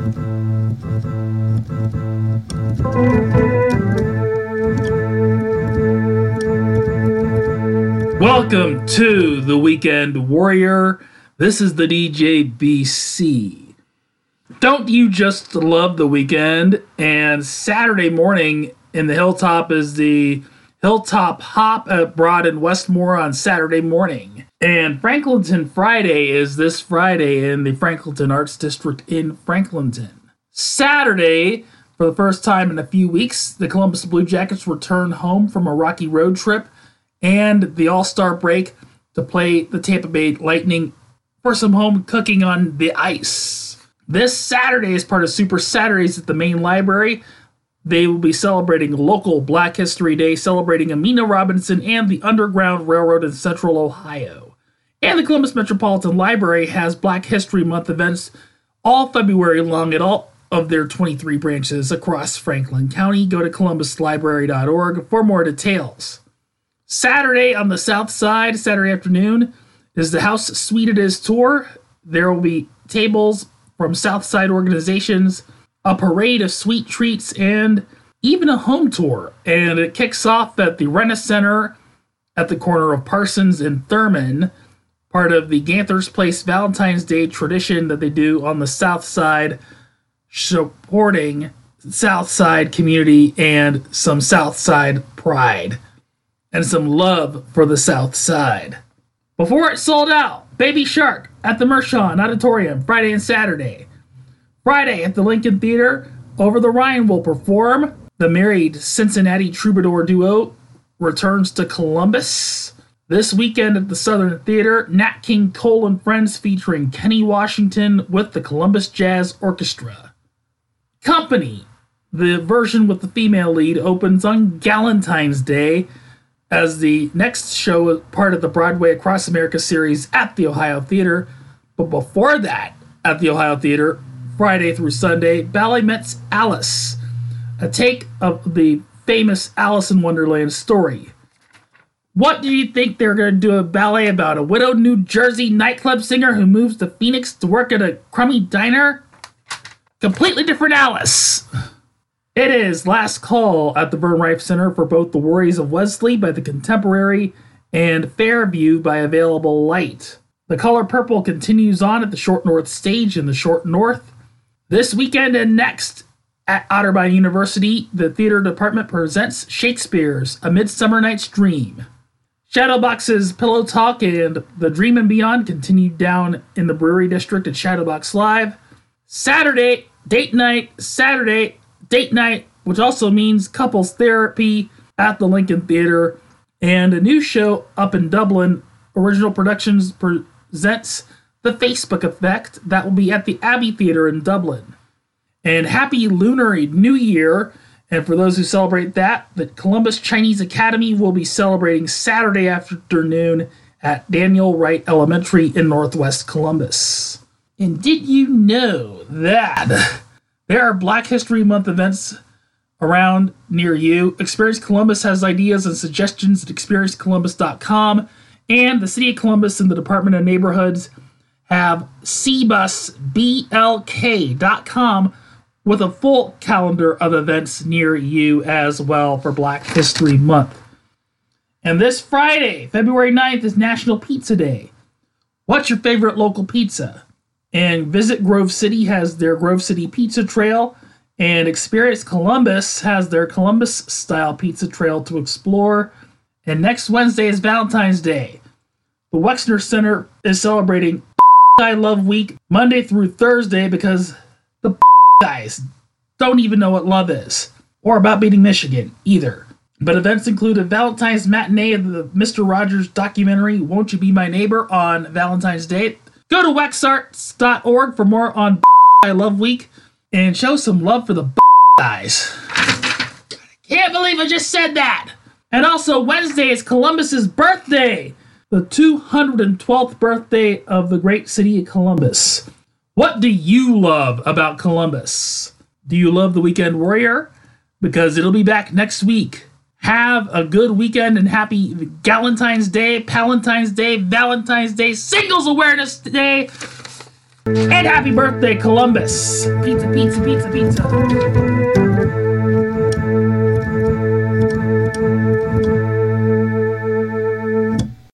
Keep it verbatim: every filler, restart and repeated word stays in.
Welcome to the Weekend Warrior. This is the D J B C. Don't you just love the weekend? And Saturday morning in the Hilltop is the Hilltop Hop at Broad and Westmore on Saturday morning. And Franklinton Friday is this Friday in the Franklinton Arts District in Franklinton. Saturday, for the first time in a few weeks, the Columbus Blue Jackets return home from a rocky road trip and the All-Star break to play the Tampa Bay Lightning for some home cooking on the ice. This Saturday is part of Super Saturdays at the main library. They will be celebrating local Black History Day, celebrating Amina Robinson and the Underground Railroad in Central Ohio. And the Columbus Metropolitan Library has Black History Month events all February long at all of their twenty-three branches across Franklin County. Go to columbus library dot org for more details. Saturday on the South Side, Saturday afternoon, is the House Sweet It Is tour. There will be tables from South Side organizations, a parade of sweet treats, and even a home tour. And it kicks off at the Renna Center at the corner of Parsons and Thurman, part of the Ganther's Place Valentine's Day tradition that they do on the South Side, supporting South Side community and some South Side pride and some love for the South Side. Before it sold out, Baby Shark at the Mershon Auditorium, Friday and Saturday. Friday at the Lincoln Theater, Over the Rhine will perform. The married Cincinnati troubadour duo returns to Columbus. This weekend at the Southern Theater, Nat King Cole and Friends featuring Kenny Washington with the Columbus Jazz Orchestra. Company, the version with the female lead, opens on Galentine's Day as the next show is part of the Broadway Across America series at the Ohio Theater. But before that, at the Ohio Theater, Friday through Sunday, Ballet Met's Alice, a take of the famous Alice in Wonderland story. What do you think they're going to do a ballet about? A widowed New Jersey nightclub singer who moves to Phoenix to work at a crummy diner? Completely different Alice. It is Last Call at the Vern Rife Center for both The Worries of Wesley by The Contemporary and Fairview by Available Light. The Color Purple continues on at the Short North Stage in the Short North. This weekend and next at Otterbein University, the theater department presents Shakespeare's A Midsummer Night's Dream. Shadowbox's Pillow Talk and The Dream and Beyond continue down in the Brewery District at Shadowbox Live. Saturday, date night, Saturday, date night, which also means couples therapy at the Lincoln Theater. And a new show up in Dublin, Original Productions presents The Facebook Effect. That will be at the Abbey Theater in Dublin. And happy Lunar New Year. And for those who celebrate that, the Columbus Chinese Academy will be celebrating Saturday afternoon at Daniel Wright Elementary in Northwest Columbus. And did you know that there are Black History Month events around near you? Experience Columbus has ideas and suggestions at experience columbus dot com. And the City of Columbus and the Department of Neighborhoods have c bus b l k dot com with a full calendar of events near you as well for Black History Month. And this Friday, February ninth, is National Pizza Day. What's your favorite local pizza? And Visit Grove City has their Grove City Pizza Trail, and Experience Columbus has their Columbus-style pizza trail to explore. And next Wednesday is Valentine's Day. The Wexner Center is celebrating I Love Week Monday through Thursday because the guys don't even know what love is, or about beating Michigan, either. But events include a Valentine's matinee of the Mister Rogers documentary, Won't You Be My Neighbor, on Valentine's Day. Go to wex arts dot org for more on I Love Week, and show some love for the guys. Can't believe I just said that! And also, Wednesday is Columbus's birthday, the two hundred twelfth birthday of the great city of Columbus. What do you love about Columbus? Do you love the Weekend Warrior? Because it'll be back next week. Have a good weekend and happy Galentine's Day, Palentine's Day, Valentine's Day, Singles Awareness Day. And happy birthday, Columbus! Pizza, pizza, pizza, pizza.